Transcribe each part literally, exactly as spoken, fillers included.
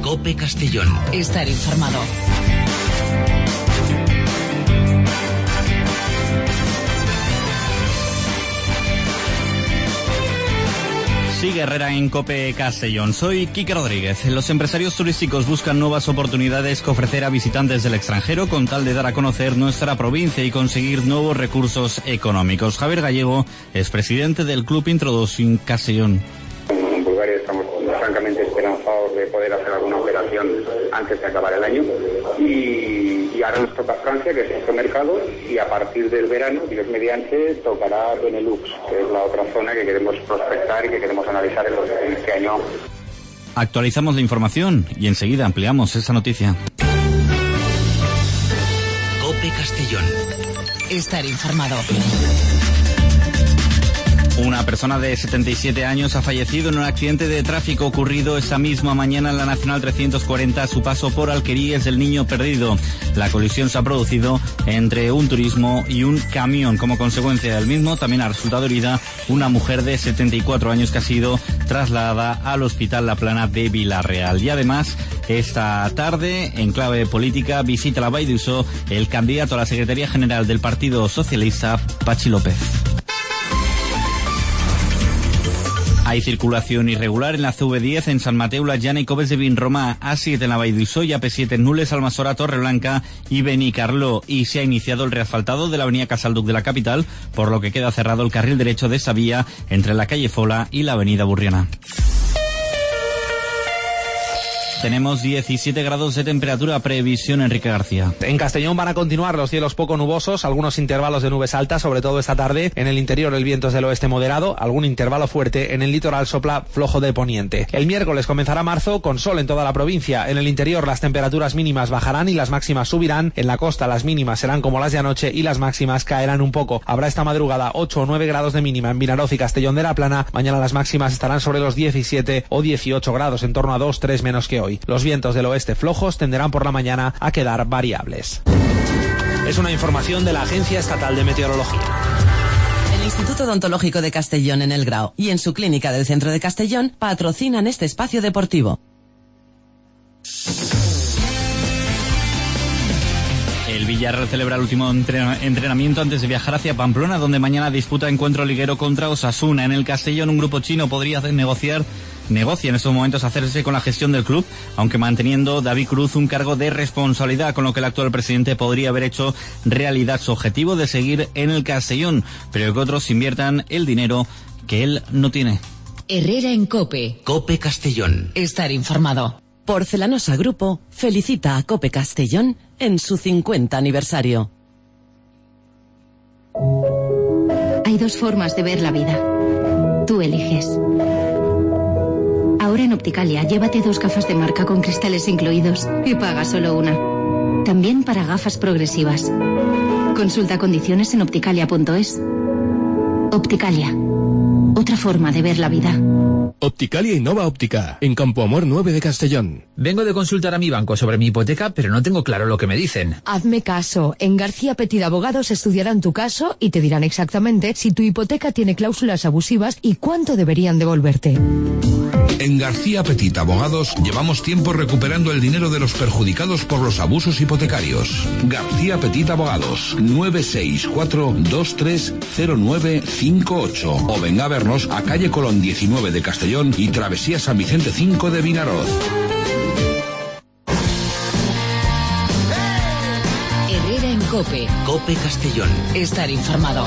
COPE Castellón. Estar informado. Sigue Herrera en COPE Castellón. Soy Quique Rodríguez. Los empresarios turísticos buscan nuevas oportunidades que ofrecer a visitantes del extranjero con tal de dar a conocer nuestra provincia y conseguir nuevos recursos económicos. Javier Gallego es presidente del Club Introducing Castellón. En Bulgaria estamos francamente esperanzados de poder hacer alguna operación antes de acabar el año y, y ahora nos toca Francia, que es este mercado, y a partir del verano, Dios mediante, tocará Benelux, que es la otra zona que queremos prospectar y que queremos analizar en, los, en este año. Actualizamos la información y enseguida ampliamos esta noticia. COPE Castellón. Estar informado. Una persona de setenta y siete años ha fallecido en un accidente de tráfico ocurrido esta misma mañana en la Nacional trescientos cuarenta a su paso por Alqueríes del Niño Perdido. La colisión se ha producido entre un turismo y un camión. Como consecuencia del mismo, también ha resultado herida una mujer de setenta y cuatro años que ha sido trasladada al Hospital La Plana de Villarreal. Y además, esta tarde, en clave política, visita la Vall d'Uixó el candidato a la Secretaría General del Partido Socialista, Pachi López. Hay circulación irregular en la C V diez en San Mateu, La Llana y Coves de Vinromà, A siete en la Vall d'Uixó y A P siete en Nules, Almassora, Torreblanca y Benicarló. Y se ha iniciado el reasfaltado de la avenida Casalduc de la capital, por lo que queda cerrado el carril derecho de esa vía entre la calle Fola y la avenida Burriana. Tenemos diecisiete grados de temperatura, previsión Enrique García. En Castellón van a continuar los cielos poco nubosos, algunos intervalos de nubes altas, sobre todo esta tarde. En el interior el viento es del oeste moderado, algún intervalo fuerte. En el litoral sopla flojo de poniente. El miércoles comenzará marzo con sol en toda la provincia. En el interior las temperaturas mínimas bajarán y las máximas subirán. En la costa las mínimas serán como las de anoche y las máximas caerán un poco. Habrá esta madrugada ocho o nueve grados de mínima en Vinaroz y Castellón de la Plana. Mañana las máximas estarán sobre los diecisiete o dieciocho grados, en torno a dos tres menos que hoy. Los vientos del oeste flojos tenderán por la mañana a quedar variables. Es una información de la Agencia Estatal de Meteorología. El Instituto Odontológico de Castellón en El Grao y en su clínica del centro de Castellón patrocinan este espacio deportivo. El Villarreal celebra el último entrenamiento antes de viajar hacia Pamplona, donde mañana disputa encuentro liguero contra Osasuna. En el Castellón, un grupo chino podría negociar negocia en estos momentos hacerse con la gestión del club, aunque manteniendo David Cruz un cargo de responsabilidad, con lo que el actual presidente podría haber hecho realidad su objetivo de seguir en el Castellón, pero que otros inviertan el dinero que él no tiene. Herrera en COPE. COPE Castellón. Estar informado. Porcelanosa Grupo felicita a COPE Castellón en su cincuenta aniversario. Hay dos formas de ver la vida. Tú eliges. Ahora en Opticalia, llévate dos gafas de marca con cristales incluidos y paga solo una. También para gafas progresivas. Consulta condiciones en opticalia punto es. Opticalia. Otra forma de ver la vida. Opticalia Innova Óptica, en Campo Amor nueve de Castellón. Vengo de consultar a mi banco sobre mi hipoteca, pero no tengo claro lo que me dicen. Hazme caso. En García Petit Abogados estudiarán tu caso y te dirán exactamente si tu hipoteca tiene cláusulas abusivas y cuánto deberían devolverte. En García Petit Abogados llevamos tiempo recuperando el dinero de los perjudicados por los abusos hipotecarios. García Petit Abogados, nueve seis cuatro dos tres cero nueve cinco ocho. O venga a vernos a calle Colón diecinueve de Castellón y Travesía San Vicente cinco de Vinaroz. Herrera en COPE. COPE Castellón. Estar informado.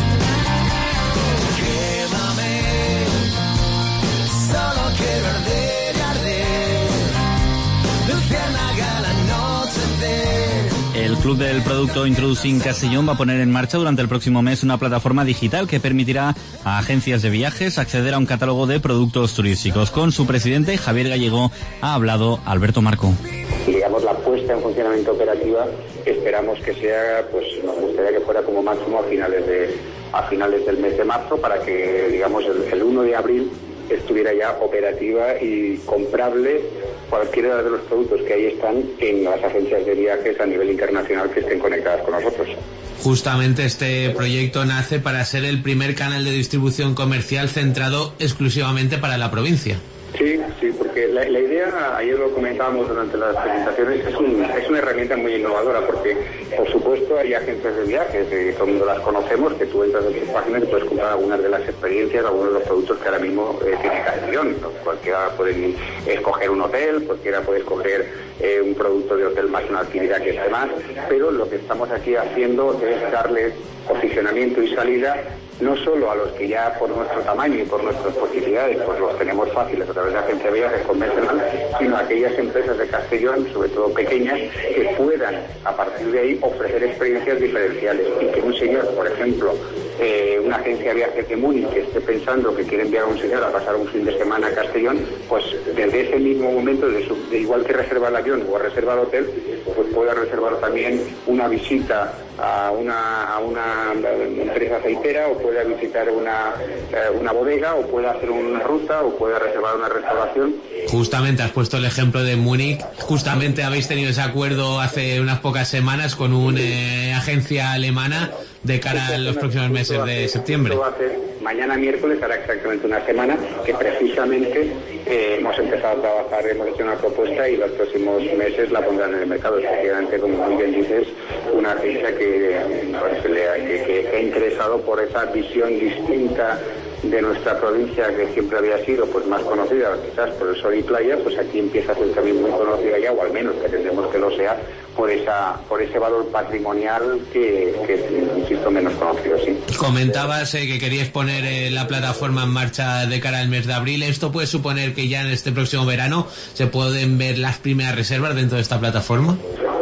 El Club del Producto Introducing Castellón va a poner en marcha durante el próximo mes una plataforma digital que permitirá a agencias de viajes acceder a un catálogo de productos turísticos. Con su presidente, Javier Gallego, ha hablado Alberto Marco. Digamos, la puesta en funcionamiento operativa esperamos que sea, pues nos gustaría que fuera como máximo a finales de a finales del mes de marzo, para que, digamos, el, el uno de abril estuviera ya operativa y comprable cualquiera de los productos que ahí están en las agencias de viajes a nivel internacional que estén conectadas con nosotros. Justamente este proyecto nace para ser el primer canal de distribución comercial centrado exclusivamente para la provincia. Sí, sí, porque porque la, la idea, ayer lo comentábamos durante las presentaciones, es, un, es una herramienta muy innovadora, porque por supuesto hay agencias de viajes, eh, todo el mundo las conocemos, que tú entras en sus páginas y puedes comprar algunas de las experiencias, algunos de los productos que ahora mismo eh, tiene Castellón. Cualquiera puede escoger un hotel, cualquiera puede escoger eh, un producto de hotel más una actividad que esté más, pero lo que estamos aquí haciendo es darle posicionamiento y salida no solo a los que ya por nuestro tamaño y por nuestras posibilidades pues los tenemos fáciles a través de agencia de viajes convencional, sino a aquellas empresas de Castellón, sobre todo pequeñas, que puedan a partir de ahí ofrecer experiencias diferenciales y que un señor, por ejemplo, eh, una agencia de viajes de Múnich que esté pensando que quiere enviar a un señor a pasar un fin de semana a Castellón, pues desde ese mismo momento, de, su, de igual que reserva el avión o reserva el hotel, pues pueda reservar también una visita a una, a una empresa aceitera, o pueda visitar una, una bodega, o pueda hacer una ruta, o pueda reservar una restauración. Justamente has puesto el ejemplo de Múnich. Justamente habéis tenido ese acuerdo hace unas pocas semanas con una eh, agencia alemana de cara a los próximos meses de septiembre. Mañana miércoles hará exactamente una semana que precisamente eh, hemos empezado a trabajar, hemos hecho una propuesta y los próximos meses la pondrán en el mercado. Efectivamente, como muy bien dices, una agencia que, pues, que, que, que ha interesado por esa visión distinta de nuestra provincia, que siempre había sido pues más conocida quizás por el sol y playa, pues aquí empieza a ser también muy conocida ya, o al menos pretendemos que lo sea, por esa por ese valor patrimonial que, que es, insisto, menos conocido, sí. Comentabas eh, que queríais poner eh, la plataforma en marcha de cara al mes de abril. ¿Esto puede suponer que ya en este próximo verano se pueden ver las primeras reservas dentro de esta plataforma?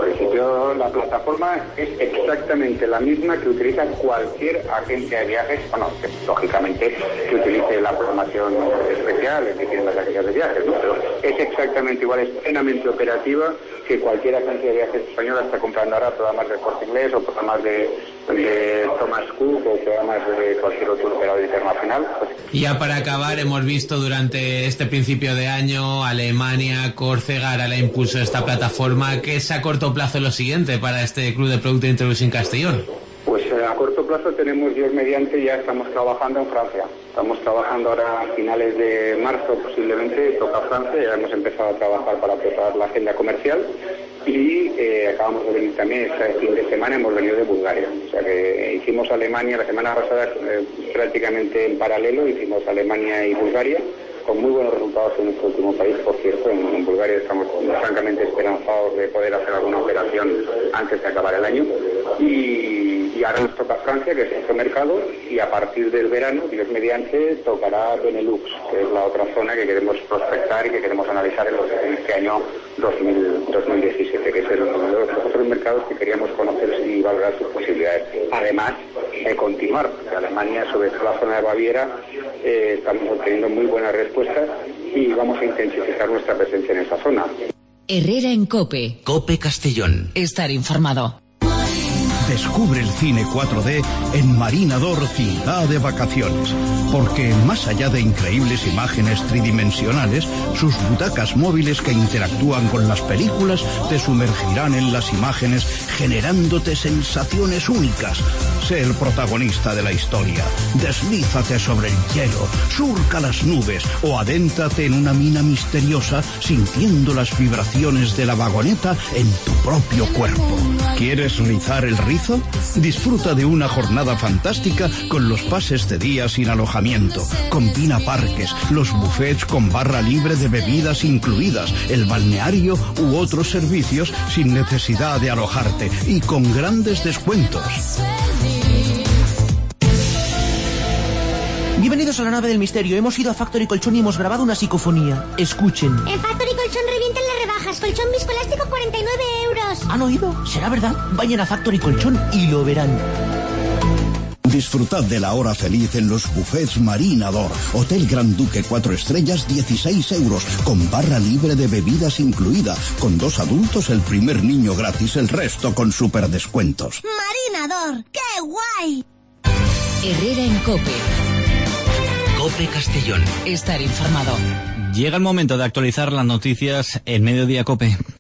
La plataforma es exactamente la misma que utiliza cualquier agencia de viajes, bueno, que, lógicamente que utilice la programación especial, es decir, las agencias de viajes, ¿no? Pero es exactamente igual, es plenamente operativa que cualquier agencia de viajes española está comprando ahora programas de Corte Inglés o programas de, de Thomas Cook o programas de cualquier otro operador internacional. Pues, y ya para acabar, hemos visto durante este principio de año Alemania, Córcega, ahora la impulso de esta plataforma. ¿Qué es a corto plazo lo siguiente para este Club de Producto Introducing Castellón? Pues eh, a corto plazo tenemos, Dios mediante, ya estamos trabajando en Francia. Estamos trabajando ahora a finales de marzo posiblemente, toca Francia, ya hemos empezado a trabajar para preparar la agenda comercial y eh, acabamos de venir también, este fin de semana hemos venido de Bulgaria. O sea que hicimos Alemania la semana pasada eh, prácticamente en paralelo, hicimos Alemania y Bulgaria, con muy buenos resultados en nuestro último país, por cierto. En, en Bulgaria estamos francamente esperanzados de poder hacer alguna operación antes de acabar el año. Y, y ahora nos toca Francia, que es nuestro mercado, y a partir del verano, Dios mediante, tocará Benelux, que es la otra zona que queremos prospectar y que queremos analizar en, los, en este año dos mil diecisiete, que es el, uno de los otros mercados que queríamos conocer y valorar sus posibilidades. Además de continuar, porque Alemania, sobre todo la zona de Baviera, eh, estamos obteniendo muy buenas respuestas y vamos a intensificar nuestra presencia en esa zona. Herrera en COPE. COPE Castellón. Estar informado. Descubre el cine cuatro D en Marinador Ciudad de Vacaciones, porque más allá de increíbles imágenes tridimensionales, sus butacas móviles que interactúan con las películas te sumergirán en las imágenes, generándote sensaciones únicas. Sé el protagonista de la historia, deslízate sobre el hielo, surca las nubes o adéntrate en una mina misteriosa sintiendo las vibraciones de la vagoneta en tu propio cuerpo. ¿Quieres rizar el rizo? Disfruta de una jornada fantástica con los pases de día sin alojamiento. Combina parques, los buffets con barra libre de bebidas incluidas, el balneario u otros servicios sin necesidad de alojarte y con grandes descuentos. Bienvenidos a la nave del misterio. Hemos ido a Factory Colchón y hemos grabado una psicofonía. Escuchen. En Factory Colchón revientan las rebajas. Colchón viscoelástico cuarenta y nueve euros. ¿Han oído? ¿Será verdad? Vayan a Factory Colchón y lo verán. Disfrutad de la hora feliz en los buffets Marinador. Hotel Gran Duque cuatro estrellas, dieciséis euros, con barra libre de bebidas incluida. Con dos adultos, el primer niño gratis, el resto con super descuentos. Marinador, ¡qué guay! Herrera en COPE. COPE Castellón. Estar informado. Llega el momento de actualizar las noticias en Mediodía COPE.